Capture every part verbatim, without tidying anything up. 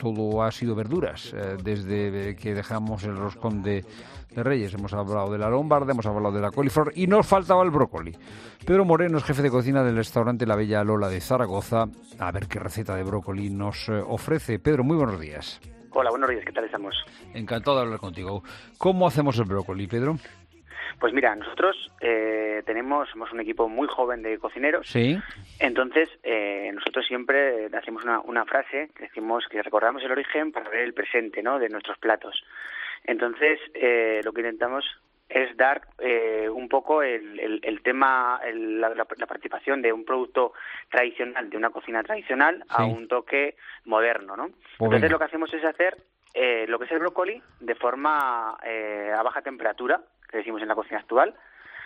todo ha sido verduras, eh, desde que dejamos el roscón de, de Reyes. Hemos hablado de la lombarda, hemos hablado de la coliflor y nos faltaba el brócoli. Pedro Moreno es jefe de cocina del restaurante La Bella Lola de Zaragoza. A ver qué receta de brócoli nos eh, ofrece. Pedro, muy buenos días. Hola, buenos días, ¿qué tal estamos? Encantado de hablar contigo. ¿Cómo hacemos el brócoli, Pedro? Pues mira, nosotros eh, tenemos, somos un equipo muy joven de cocineros. Sí. Entonces, eh, nosotros siempre hacemos una, una frase que decimos que recordamos el origen para ver el presente, ¿no?, de nuestros platos. Entonces, eh, lo que intentamos es dar eh, un poco el, el, el tema, el, la, la participación de un producto tradicional, de una cocina tradicional, sí, a un toque moderno, ¿no? Pues Entonces, venga. Lo que hacemos es hacer eh, lo que es el brócoli de forma eh, a baja temperatura, que decimos en la cocina actual,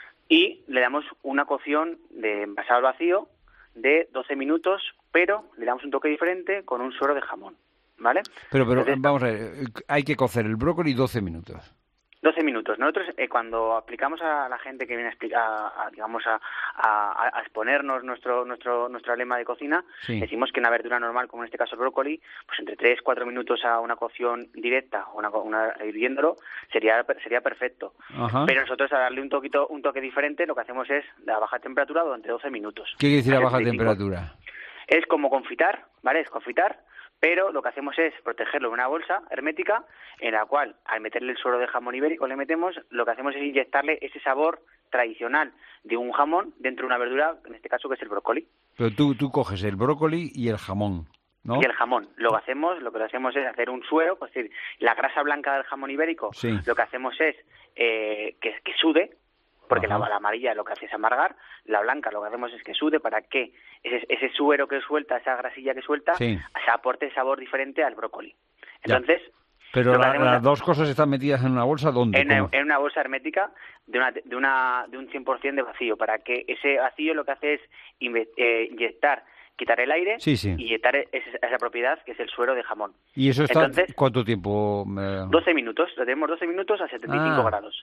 y le damos una cocción de envasado al vacío de doce minutos, pero le damos un toque diferente con un suero de jamón, ¿vale? Pero, pero Entonces, vamos a ver, hay que cocer el brócoli doce minutos. doce minutos. Nosotros, eh, cuando aplicamos a la gente que viene a, explicar, a, a, digamos, a, a, a exponernos nuestro nuestro nuestro lema de cocina, sí, decimos que una verdura normal, como en este caso el brócoli, pues entre tres cuatro minutos a una cocción directa, o una, una hirviéndolo, sería sería perfecto. Ajá. Pero nosotros, a darle un toquito, un toque diferente, lo que hacemos es a baja temperatura durante doce minutos. ¿Qué quiere decir a baja temperatura? Es como confitar, ¿vale? Es confitar, pero lo que hacemos es protegerlo en una bolsa hermética en la cual, al meterle el suero de jamón ibérico, le metemos, lo que hacemos es inyectarle ese sabor tradicional de un jamón dentro de una verdura, en este caso que es el brócoli. Pero tú, tú coges el brócoli y el jamón, ¿no? Y el jamón. Lo que hacemos, lo que hacemos es hacer un suero, es decir, la grasa blanca del jamón ibérico, sí, lo que hacemos es eh, que, que sude, porque la, la amarilla lo que hace es amargar, la blanca lo que hacemos es que sude para que ese, ese suero que suelta, esa grasilla que suelta, sí, se aporte sabor diferente al brócoli. Entonces, ya. Pero la, las dos cosas están metidas en una bolsa, ¿dónde? En, en una bolsa hermética de una de una de un cien por ciento de vacío, para que ese vacío lo que hace es eh, inyectar, quitar el aire, sí, sí, y inyectar esa, esa propiedad que es el suero de jamón. ¿Y eso está Entonces, cuánto tiempo? Me... doce minutos, lo tenemos doce minutos a setenta y cinco ah. grados.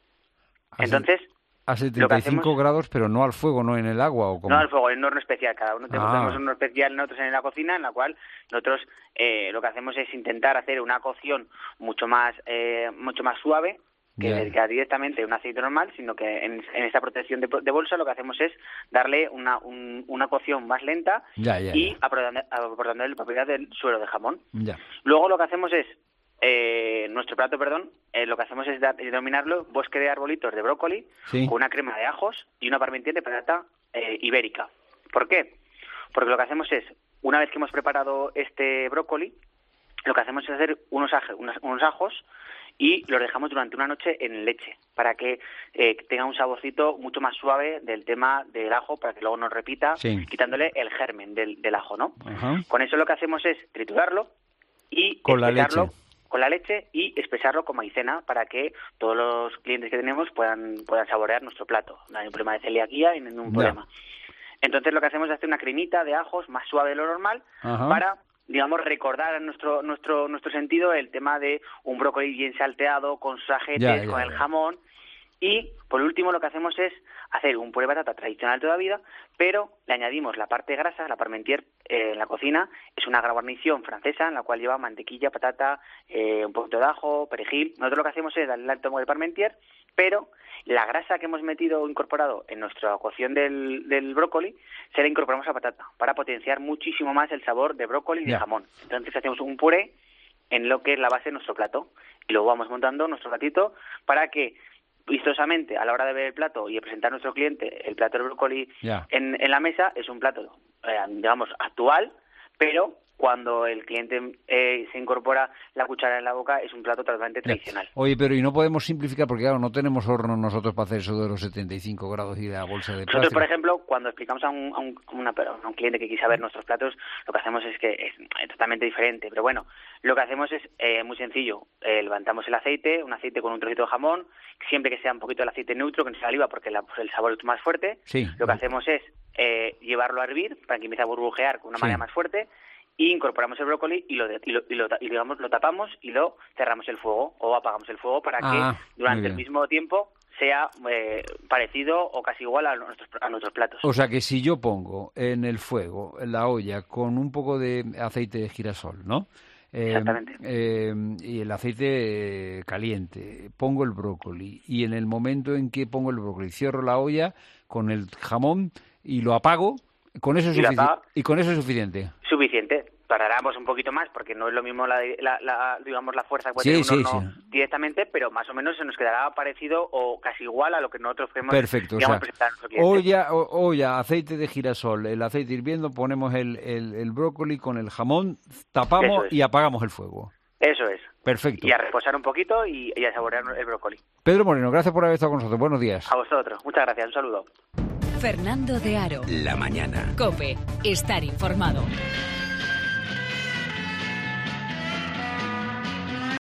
Entonces, a setenta y cinco hacemos, grados, pero no al fuego, no en el agua, ¿o cómo? No al fuego, en un horno especial. Cada uno tenemos, ah. tenemos un horno especial nosotros en la cocina, en la cual nosotros eh, lo que hacemos es intentar hacer una cocción mucho más eh, mucho más suave que yeah. dedicar directamente un aceite normal, sino que en, en esta protección de, de bolsa lo que hacemos es darle una un, una cocción más lenta yeah, yeah, y yeah. aportando, aportando la propiedad del suero de jamón. Yeah. Luego lo que hacemos es Eh, nuestro plato, perdón, eh, lo que hacemos es dar, denominarlo bosque de arbolitos de brócoli, sí, con una crema de ajos y una parmentier de patata eh, ibérica. ¿Por qué? Porque lo que hacemos es, una vez que hemos preparado este brócoli, lo que hacemos es hacer unos, aje, unos, unos ajos y los dejamos durante una noche en leche, para que eh, tenga un saborcito mucho más suave del tema del ajo, para que luego no repita, sí, quitándole el germen del, del ajo, ¿no? Uh-huh. Con eso lo que hacemos es triturarlo y con la leche. con la leche y espesarlo con maicena para que todos los clientes que tenemos puedan puedan saborear nuestro plato. No hay un problema de celiaquía y ningún problema. No. Entonces lo que hacemos es hacer una cremita de ajos más suave de lo normal, ajá, para, digamos, recordar a nuestro nuestro nuestro sentido el tema de un brócoli bien salteado, con sus ajetes, ya, ya, con el ya. jamón. Y, por último, lo que hacemos es hacer un puré de patata tradicional toda la vida, pero le añadimos la parte grasa, la parmentier eh, en la cocina. Es una guarnición francesa en la cual lleva mantequilla, patata, eh, un poquito de ajo, perejil. Nosotros lo que hacemos es darle el toque de parmentier, pero la grasa que hemos metido o incorporado en nuestra cocción del, del brócoli se la incorporamos a la patata para potenciar muchísimo más el sabor de brócoli y yeah. de jamón. Entonces hacemos un puré en lo que es la base de nuestro plato y luego vamos montando nuestro platito para que vistosamente a la hora de ver el plato y de presentar a nuestro cliente el plato del brócoli yeah. en, en la mesa es un plato, eh, digamos, actual, pero cuando el cliente eh, se incorpora la cuchara en la boca es un plato totalmente tradicional. Oye, pero y no podemos simplificar porque claro, no tenemos horno nosotros para hacer eso de los setenta y cinco grados y la bolsa de plástico. Nosotros, por ejemplo, cuando explicamos a un, a un, a una, a un cliente que quiera ver nuestros platos, lo que hacemos es que es, es totalmente diferente. Pero bueno, lo que hacemos es eh, muy sencillo. Eh, levantamos el aceite, un aceite con un trocito de jamón, siempre que sea un poquito el aceite neutro, que no sea oliva porque la, pues el sabor es más fuerte. Sí. Lo que hacemos es eh, llevarlo a hervir para que empiece a burbujear con una sí. manera más fuerte. Y incorporamos el brócoli y lo, y lo, y lo y digamos lo tapamos y lo cerramos el fuego o apagamos el fuego para que ah, durante el mismo tiempo sea eh, parecido o casi igual a nuestros, a nuestros platos. O sea que si yo pongo en el fuego en la olla con un poco de aceite de girasol, ¿no? Eh, Exactamente. Eh, y el aceite caliente, pongo el brócoli y en el momento en que pongo el brócoli cierro la olla con el jamón y lo apago, con eso es, Y lo sufici- apaga. y con eso es suficiente. Suficiente. Tardáramos un poquito más porque no es lo mismo la, la, la digamos la fuerza que puede Sí, tener sí, un horno sí. directamente, pero más o menos se nos quedará parecido o casi igual a lo que nosotros queremos, Perfecto, digamos, o sea, presentar a nuestro cliente. olla, o- olla, aceite de girasol, el aceite hirviendo, ponemos el, el, el brócoli con el jamón, tapamos Eso es. y apagamos el fuego. Eso es. Perfecto. Y a reposar un poquito y, y a saborear el brócoli. Pedro Moreno, gracias por haber estado con nosotros. Buenos días. A vosotros. Muchas gracias. Un saludo. Fernando de Aro. La mañana. COPE. Estar informado.